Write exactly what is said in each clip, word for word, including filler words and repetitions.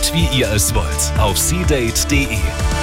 Lebt, wie ihr es wollt, auf seadate punkt de.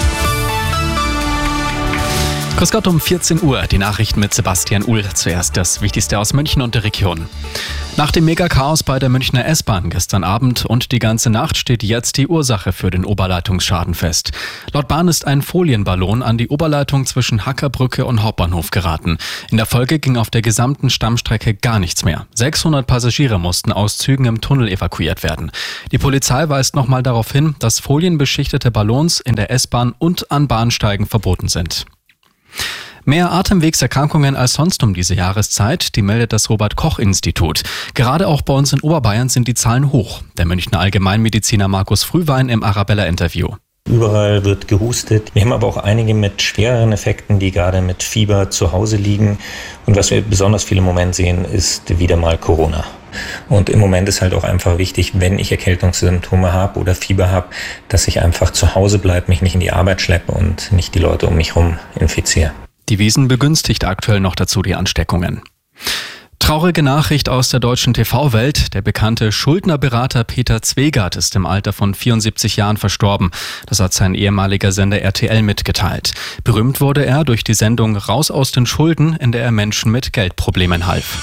Grüß Gott um vierzehn Uhr, die Nachrichten mit Sebastian Uhl. Zuerst das Wichtigste aus München und der Region. Nach dem Megachaos bei der Münchner S-Bahn gestern Abend und die ganze Nacht steht jetzt die Ursache für den Oberleitungsschaden fest. Laut Bahn ist ein Folienballon an die Oberleitung zwischen Hackerbrücke und Hauptbahnhof geraten. In der Folge ging auf der gesamten Stammstrecke gar nichts mehr. sechshundert Passagiere mussten aus Zügen im Tunnel evakuiert werden. Die Polizei weist nochmal darauf hin, dass folienbeschichtete Ballons in der S-Bahn und an Bahnsteigen verboten sind. Mehr Atemwegserkrankungen als sonst um diese Jahreszeit, die meldet das Robert-Koch-Institut. Gerade auch bei uns in Oberbayern sind die Zahlen hoch. Der Münchner Allgemeinmediziner Markus Frühwein im Arabella-Interview. Überall wird gehustet. Wir haben aber auch einige mit schwereren Effekten, die gerade mit Fieber zu Hause liegen. Und was wir besonders viel im Moment sehen, ist wieder mal Corona. Und im Moment ist halt auch einfach wichtig, wenn ich Erkältungssymptome habe oder Fieber habe, dass ich einfach zu Hause bleibe, mich nicht in die Arbeit schleppe und nicht die Leute um mich herum infiziere. Die Wiesn begünstigt aktuell noch dazu die Ansteckungen. Traurige Nachricht aus der deutschen T V-Welt. Der bekannte Schuldnerberater Peter Zwegert ist im Alter von vierundsiebzig Jahren verstorben. Das hat sein ehemaliger Sender R T L mitgeteilt. Berühmt wurde er durch die Sendung Raus aus den Schulden, in der er Menschen mit Geldproblemen half.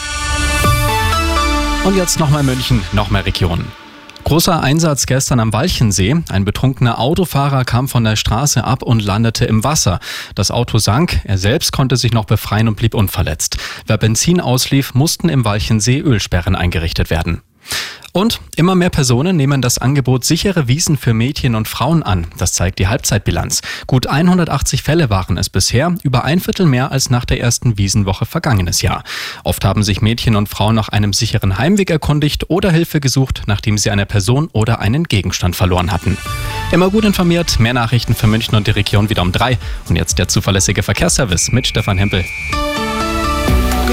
Und jetzt nochmal München, noch mehr Regionen. Großer Einsatz gestern am Walchensee. Ein betrunkener Autofahrer kam von der Straße ab und landete im Wasser. Das Auto sank, er selbst konnte sich noch befreien und blieb unverletzt. Wer Benzin auslief, mussten im Walchensee Ölsperren eingerichtet werden. Und immer mehr Personen nehmen das Angebot sichere Wiesen für Mädchen und Frauen an. Das zeigt die Halbzeitbilanz. Gut hundertachtzig Fälle waren es bisher, über ein Viertel mehr als nach der ersten Wiesenwoche vergangenes Jahr. Oft haben sich Mädchen und Frauen nach einem sicheren Heimweg erkundigt oder Hilfe gesucht, nachdem sie eine Person oder einen Gegenstand verloren hatten. Immer gut informiert, mehr Nachrichten für München und die Region wieder um drei. Und jetzt der zuverlässige Verkehrsservice mit Stefan Hempel.